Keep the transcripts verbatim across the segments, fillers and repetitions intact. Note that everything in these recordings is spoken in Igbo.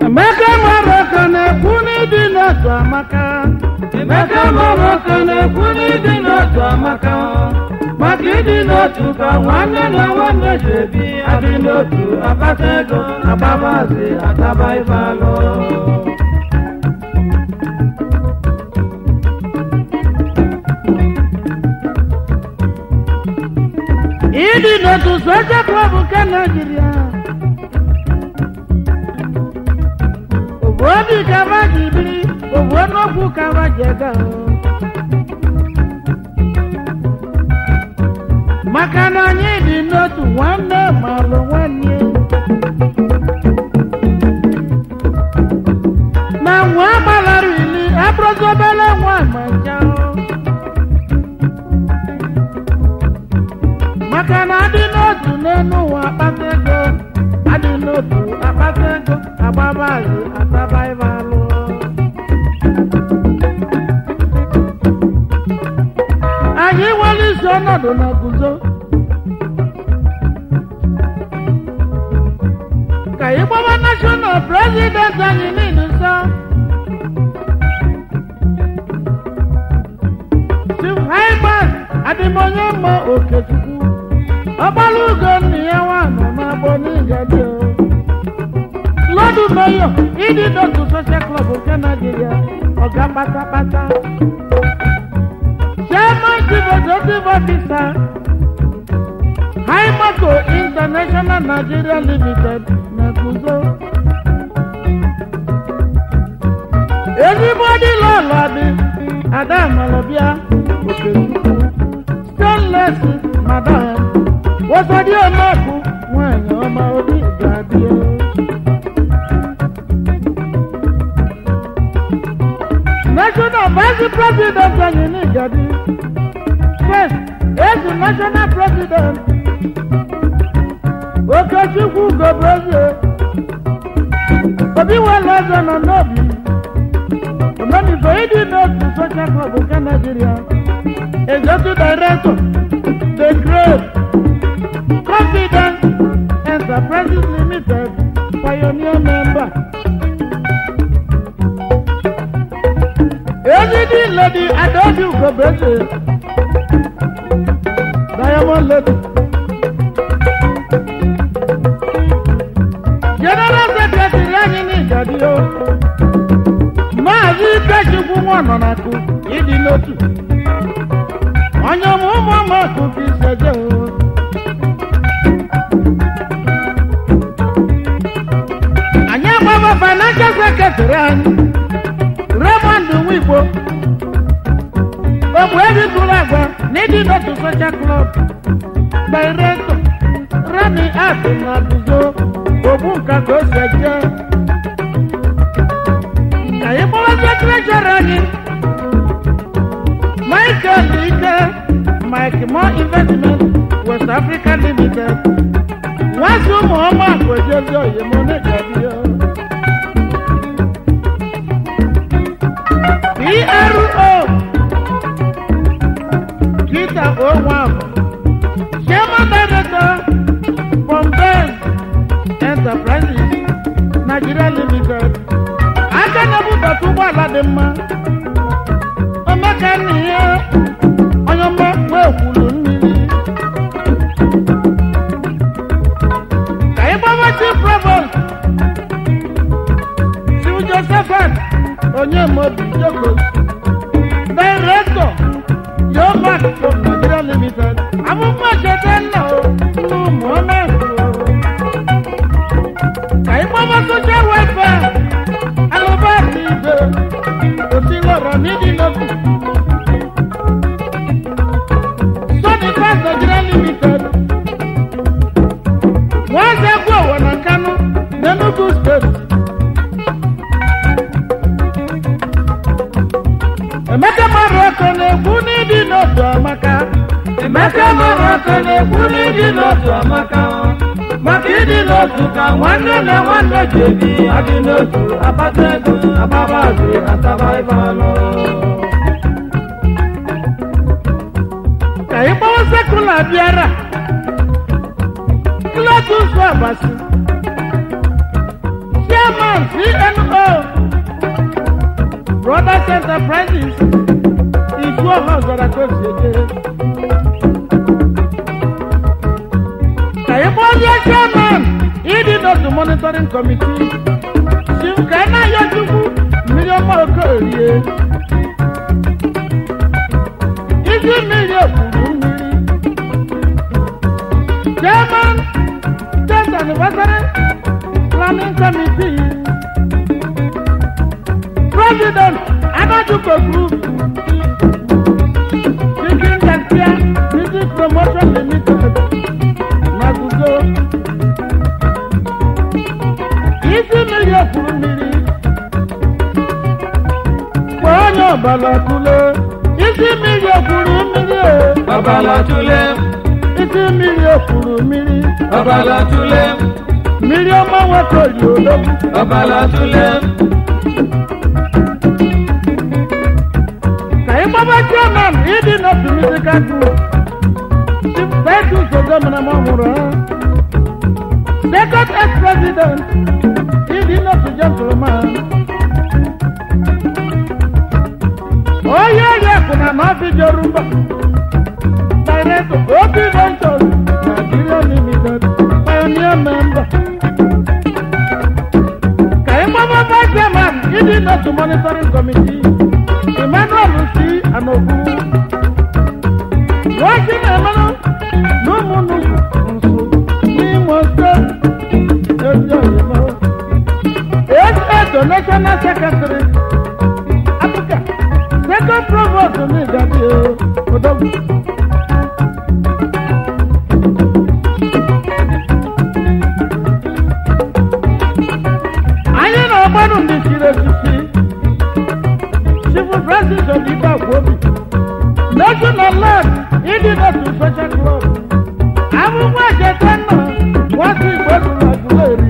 Emeka Morocco na-ekwu n'ịdị n'otu amaka. Emeka Morocco na-ekwu n'ịdị n'otu amaka. Maka ịdị n'otu ka nwanne na nwanne si ebi. Adị n'otu akpata ego, agbabazi, ataba ife alụ. Ịdị n'otu Social Club nke Nigeria. Obi kaba jibiri, owo n'okwu kaba jega. Maka na anyị dị n'otu nwanne malụ nwanne. Na nwa gbalara ili abụrụzobele nwa macha. Maka na adị n'otu n'elu ụwa akpata ego, adị n'otu akpata ego, agbabazi ataba ife alụ. Anyị nwere isi ọnọdụ na guzo. Ka ịgbawa national president anyị niile nsọ. Chief High-Bass Adịmonye Mma Okechukwu. Ọgbara ugo nna ya nwaanyị na-agbọ n'Igadi o. Lord Mayor, ịdị n'otu Social Club nke Nigeria, ọga kpatakpata. Chairman Chief Executive Officer, Hi-Maco International Nigeria Limited, na-eguzo. Ezigbo dị lọlọ dị, Ada Amalobia Okechukwu. Stainless Madam, Wosadi Omeku, nwanyị ọma obi ga-adị o. National Vice President anyị n'Igadi. First, ezu National President. Okechukwu Gobreze. Obi wele ọzọ nọ n'obi. Omenife ịdị n'otu Social Club nke Nigeria. Executive Director, The Great Confidence Enterprises Limited, Pioneer Member. Lady Lady Adobe Gobreze, Diamond Lady, General Secretary anyị n'Igadi o. Maazị Ikechukwu Nwanọnakụ ịdị n'otu. Onye ụmụ ọmụmakụ ka iseje o. Anyị agbaba Financial Secretary anyị. Raymond Nwigbo. Ogbu ebi tụrụ agwa n'ịdị n'otu Social Club. Director Rami Art na Buzo Ogbu nka ka o si eje. Ka ị gbawazie treasurer anyị. Michael Ike, Mike More Investment, West Africa Limited. Nwazi ụmụ ọma akwejezi oyimo n'Igadi o. P R O Peter Onwam, Chairman Director from Benz Enterprises Nigeria Limited. Aka na-ebubata ụgbọala dị mma. Omeka n'ihe onye ọma mgbe ekwulu mmiri. Ka ị gbawa Chief Provost Chief Josephat Onyemobi Joko, Director, Yomac from Nigeria Limited. Abubuwa chete nna o, ụmụ ọma efu o. Ka ịgbawa Social Welfare, Alụbasị Ibe, Osilọrọ n'ịdị n'otu. Sonic Nigeria Limited. Nwaze Egwu Owo na Nkanu, n'Enugu State. Emeka Morocco na-ekwu n'ịdị n'otu amaka. Emeka Morocco na-ekwu n'ịdị n'otu amaka. Maka ịdị n'otu ka nwanne na nwanne ji ebi. Adị n'otu akpata ego, agbabazi, ataba ife alụ. Ka ị gbawa Sekula bịara. Cletus Abasi, Chairman C N O Brothers Enterprises is your house that I told you. Chairman, he did not the monitoring committee. Sim Kana Yajuku, million more career. Is it million? Chairman, tenth anniversary planning committee. President, Amajuko Group. Speaking Tantia, Music Promotion Limited. Naguzo. Isi million kuru mmiri. Kwanyo balatule. Isi million kuru mmiri. Babalatule. Isi million kuru mmiri. Babalatule. Million mawa koyo. Babalatule. Baba Chairman, he did not do musical group. Thank you to them and Amamura. Second ex-president, he did not do gentleman. Oh yeah, yeah, kuna mafi Jorumba. Director, Obi Ventures, Nigeria Limited, pioneer member. Baba Chairman, he did not do monitoring committee. Emmanuel Lucy and Obu. Watching Emmanuel, no more, no more. He must go. Yes, the National Secretary. Africa. Second provost to me that you. I know about this university. Francis of the Bawobi. National land, he did not do such a club. I will watch a tenor, what he was like lady.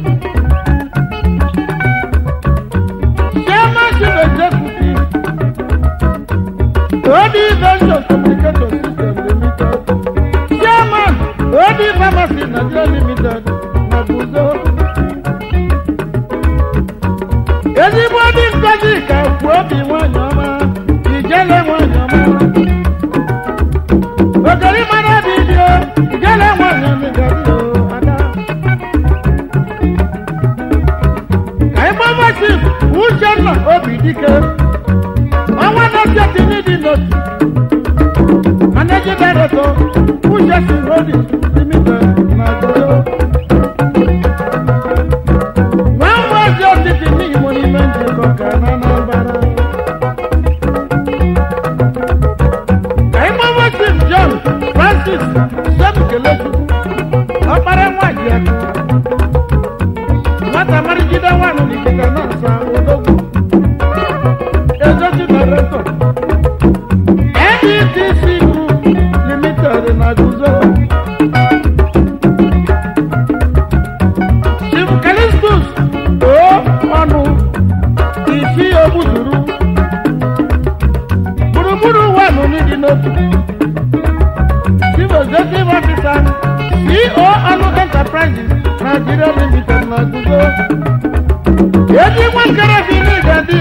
Chairmanship executive. Odi Ventures Communication System Limited. Chairman, Odi Pharmacy Nigeria Limited. Nabuzo. Everybody is ready to be one yama. You just one yama. But the man of video, you just one yama. I'm a massive. Who shall not be declared? I want to get in the note. Managing director, who just hold it, limited, my girl. Francis, Sam Kelesu, Opera Magia. What a marriage one of the Ganasa, Executive Director, N E T C Limited in Aguzo. Sim Kalistus, oh, Manu, Ishi Obuduru, Buruburu one who need enough. Executive Officer, C O Anu Enterprises, Nigeria Limited, Naguzo. Everyone can have been in the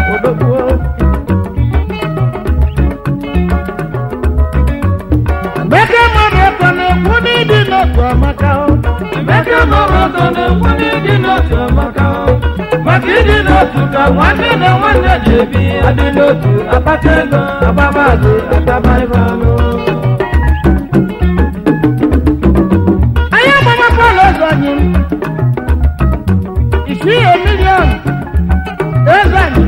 Make a marathon and money did not to Macau. Make a marathon and money did not to Macau. Maki did not to the one and one that J B. I did not to Apatenga, Ababazi, Atabaivano. Is he a million? Is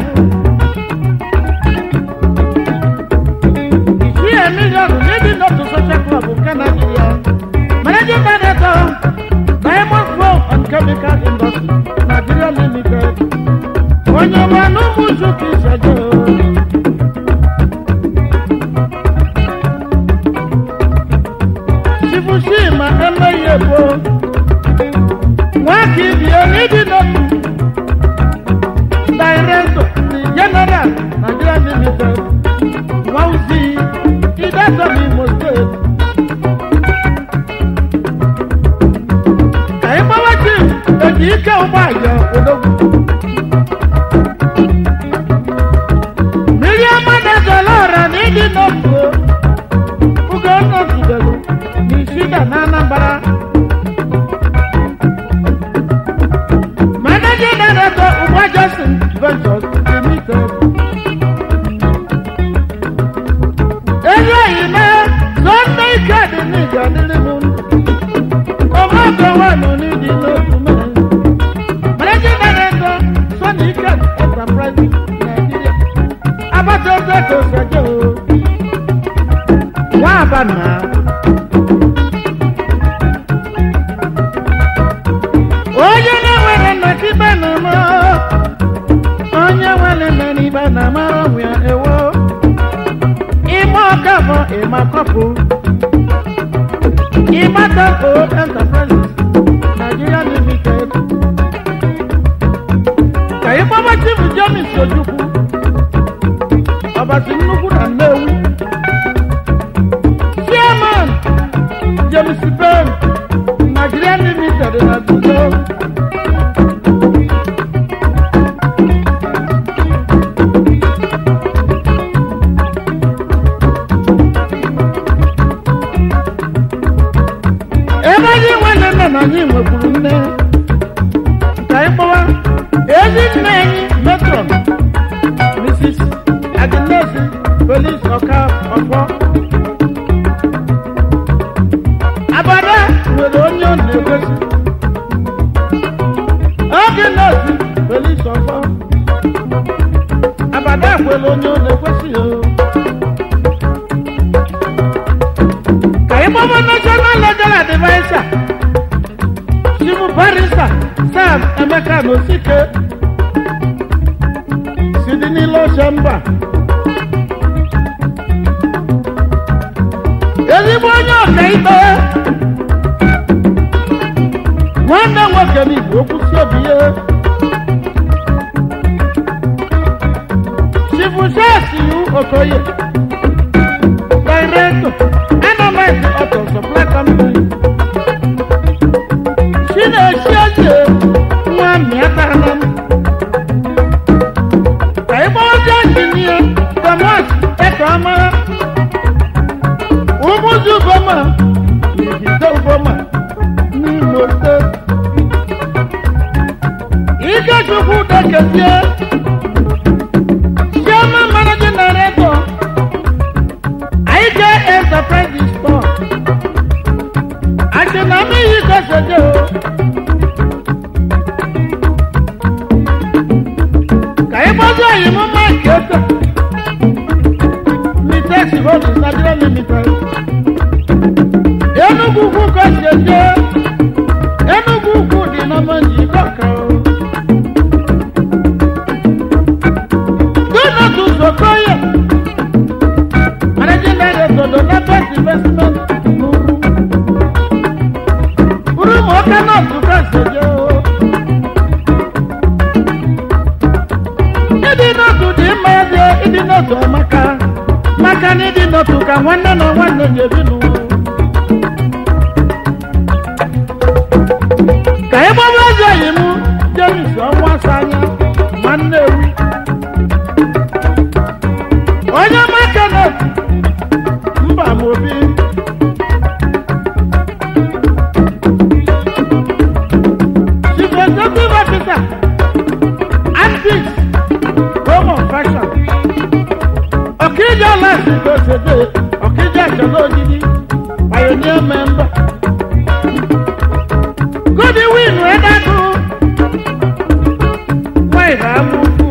he a million? Maybe not to such a club who cannot be young. Managing Director, Diamond Flow and Chemical Industry, Nigeria Limited. When you want no Muzuki Sajo. Shibushima, M A F O. What if you needed not director, the general, Nigeria Limited, Wauzi, he doesn't be mistake. I am watching the G K ike ụgbọ aja odogwu mmiri ọma na-ezolo ọra na ịdị n'otu oge ọ nọgidelu n'Ishida na Anambra managing director Ugba Johnson Ventures Limited eyo ime Sunday Kedi n'ịga dịrị m ọma ọgọwa nọ n'ịdị n'otu mere managing director Sunday Kedi Enterprise Nigeria abata eze ka oseje o nwa abana onye na-nwere nnọchibe na m onye nwere nnọchibe na m ọnwụ ya ewo ịma ọkafọ ịma kọpụ ịma tako Enterprises Nigeria Limited ka ịgbama Chief James Ojukwu ọbasi nnukwu na Nnewi Chairman James Ben Nigeria Limited na Guzo ebe anyị nwanne nna na anyị nwekwuru nne ka anyị kpọwa ezi nne anyị Metron Missus Agnes Felix Ọka Ọfọ abada nwere onye ọ na-egosi oge nọọsụ Felix Ọfọ abada nwere onye ọ na-egosi o ka ịgbọmọ national legal advisor Chief Barrister Sam Emeka Nosike Sydney Law Chamber ezigbo onye ọkaikpe nwanne nwoke n'Igbo okwusi obi ya Chief Shasiu Okoye Director Anamite Auto Supply Company Chinechi Oche nwa Miatanam ka ịgba ọjọọ injinia Thomas Ekoma Umuzu Uboma Ijide Uboma n'Imo Steeti Ikechukwu Dekezie Chairman Managing Director I K Enterprises Store Achinami Ikeseje o ka ịgbazo oyimo Mike Ete Mitex Holdings Nigeria Limited Enugu Ukwu Keseje Enugu Ukwu dị na Manjiko ka o Donatus Okoye Managing Director Donatus Investment Nuru Urumo Okanotu Keseje o Ịdị n'otu dị mma eze ịdị n'otu amaka maka na ịdị n'otu ka nwanne na nwanne ga-ebi n'ụwa ka ịgbawa eze yi mụ James ọnwa asa anya ma Nnewi onye makanet mba ma obi Chief Executive Officer Antics Home of Fashion Okija Last Gosede Okija Chalogidi Pioneer Member Good win Edaku Why Ramufu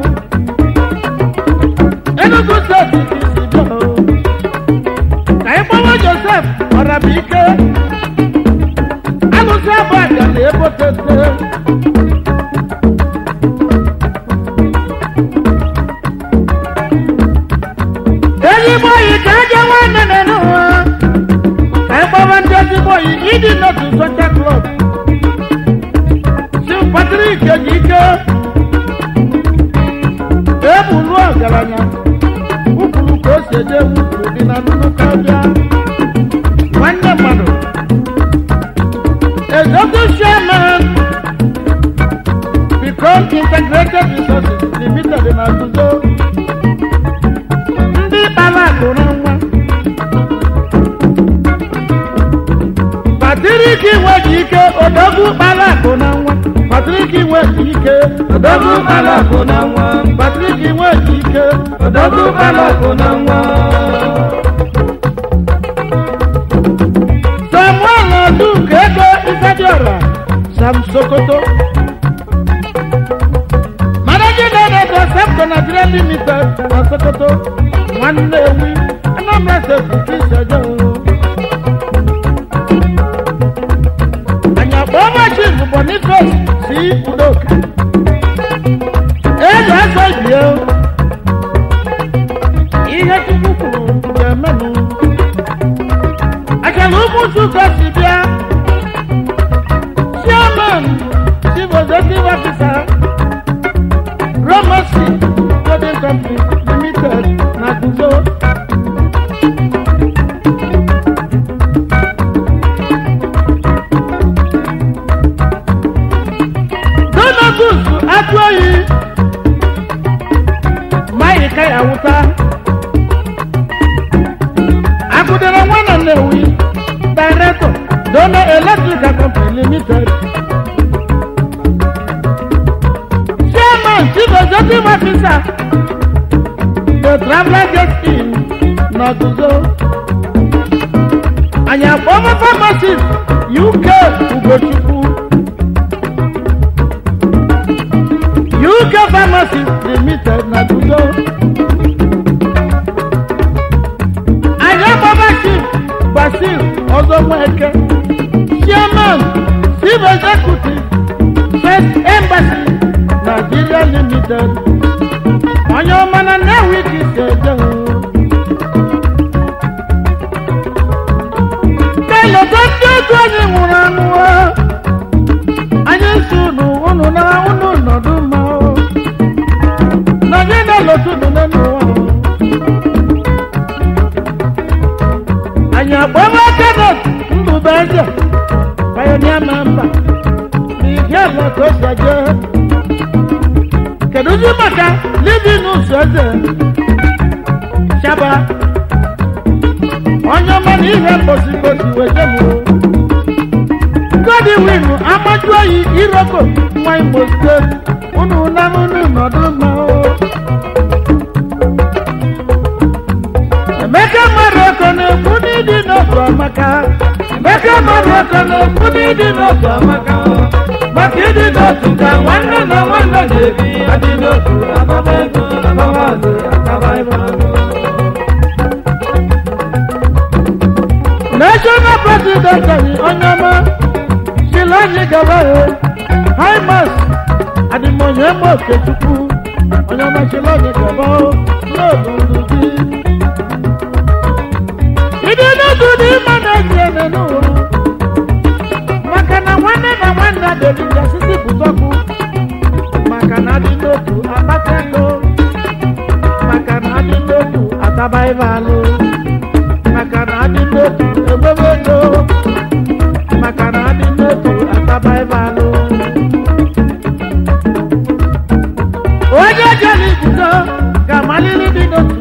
Enugu State Isibo Kaipawa Joseph Orabike Anusa Baga Lebo Tete Boy, Kaja one and no. I found Jesse Boy, he did not do such a club. Sir Patrick, Jika Ebulua Galanya, who goes to them in a new Kaja. One mother. A doctor Sherman, Zone Integrated Resources Limited na Guzo. Ndị kpara akụ na nwa. Patrick nweji ike odogwu kpara akụ na nwa. Patrick nweji ike odogwu kpara akụ na nwa. Patrick nweji ike odogwu kpara akụ na nwa. Samuel Odunke ego Ifediora Sam Sokoto. Managing Director Septo Nigeria Limited na Sokoto. Nwanne ewi Anambra State Kisejo. Anyakpọma Chief Boniface C. Udoka. Eze asọ ibie. Ihe Chukwu kwuru ga-emenụ. Akala ụmụ Nsukka si bịa. Chairman Chief Executive Officer Romosi Trading Company Limited na Guzo. Donatus Atuoyi Maika Yawuta Akudere Nwana Nnewi Director Dona Electrical Company Limited. Chairman Chief Executive Officer The Traveler Guest Inn na Guzo. Anyakpọma Pharmacist U K Ugochukwu. U K Pharmacist Limited na Guzo. Anyakpọma Chief Basil Ozonweke. Chairman Chief Executive First Embassy Nigeria Limited. Onye ọma na Nnewi ka isi eje hụ. Keleta ndị otu anyị nwụrụ anwụ. Anyị si unu unu na unu nọdụ mma. Na anyị na-elotu unu n'ụwa. Anyị akpọrọ Kenneth Ndubeze Pioneer member. N'ihe alọta ose je. Kedu ndị maka living ụzọ eze Shaba onye ọma na ihe mkposikosi wejemụ. Godwin Amajuoyi Iroko nwa Imo Steeti unu na unu nọdụ mma. Emeka Maroko na-ekwu n'ịdị n'otu amaka. Emeka Maroko na-ekwu n'ịdị n'otu amaka. Maka ịdị n'otu ka nwanne na nwanne na-ebi. Adị n'otu akaba ego akaba azụ akaba ịba anụ. National President anyị onye ọma sila anyị gaba ya. High Mass Adịmonye Emo Okechukwu onye ọma sila anyị gaba n'olulu gị. Ịdị n'otu dị mma na-esi eme n'ụwa. Maka na nwanne na nwanne adịghị asịsị pụtọkụ. Maka na adị n'otu akpata ego. Maka na adị n'otu ataba ịba alụ. Maka na adị n'otu egbebe ego. Maka na adị n'otu ataba ịba alụ. Onye jere iguzo ga-amaliri dị n'otu.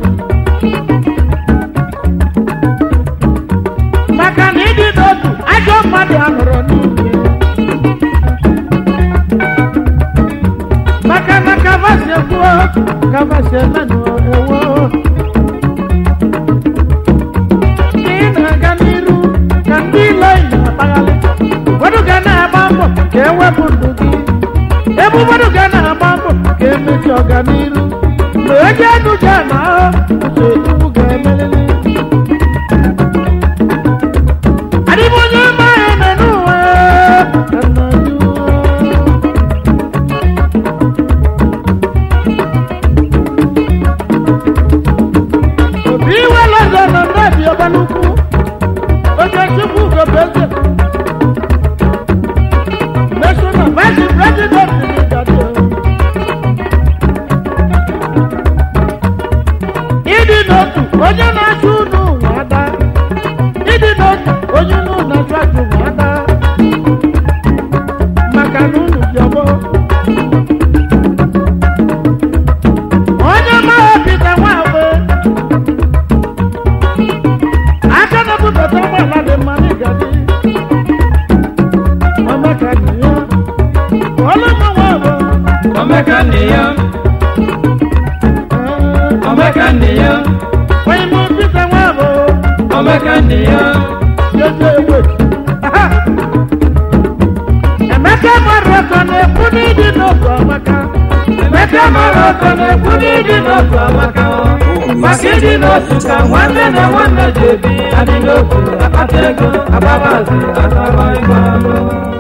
Maka na ịdị n'otu ajọ mmadụ anọrọ n'ime. Maka na kavasi ekwuo kavasi emenụ ewo. Ndị na-aga n'iru ka ndị ile na-akpaghalị. Ụfọdụ ga na-agba mbọ ka ewepụ ndụ gị. Ebe ụfọdụ ga na-agba mbọ ka emesi ọganiru. Mgbe eji enu ga na uche Chukwu ga-emelili. Adịmonye mma eme n'ụwa anọju. Obi iwe lọzọ nọ n'ebi ọbalukwu. Oge Chukwu gọbeze. National Vice President Nigerian. Omekania, Omekania, When you fit a wabo, Omekania, just a wait. Emeka Morocco, ne puni di no Amaka. Emeka Morocco, ne puni di no Amaka. Makidi no suka, wanda na wanda jebi, adi no ku, apatego, ababazi, asabai mamo.